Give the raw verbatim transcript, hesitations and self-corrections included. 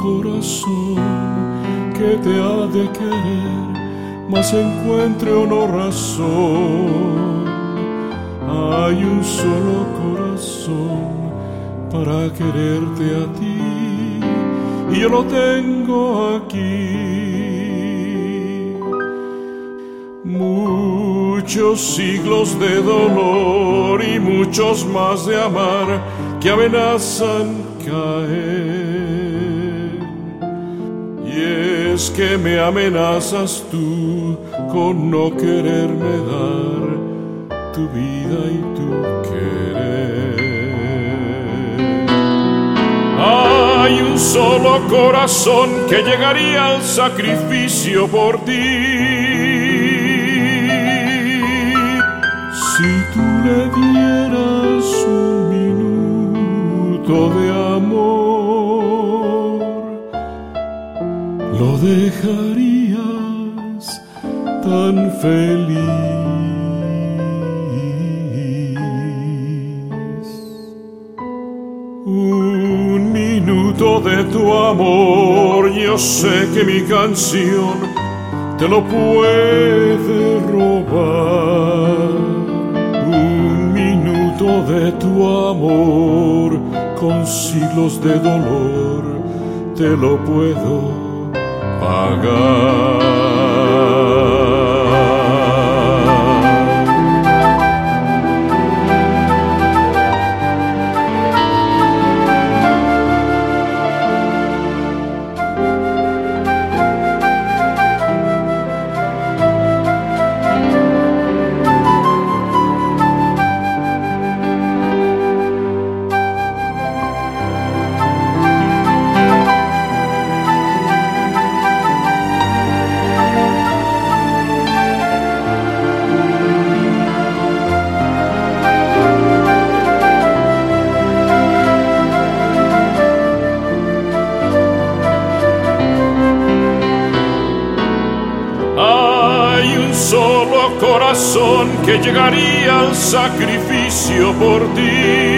corazón que te ha de querer, mas encuentre una razón. Hay un solo corazón para quererte a ti, y yo lo tengo aquí. Muchos siglos de dolor y muchos más de amar que amenazan caer. Y es que me amenazas tú con no quererme dar tu vida y tu querer. Hay un solo corazón que llegaría al sacrificio por ti. Si tú le dieras un minuto de amor, lo dejarías tan feliz. Un minuto de tu amor, yo sé que mi canción te lo puede robar. Un minuto de tu amor, con siglos de dolor, te lo puedo pagar. Solo corazón que llegaría al sacrificio por ti.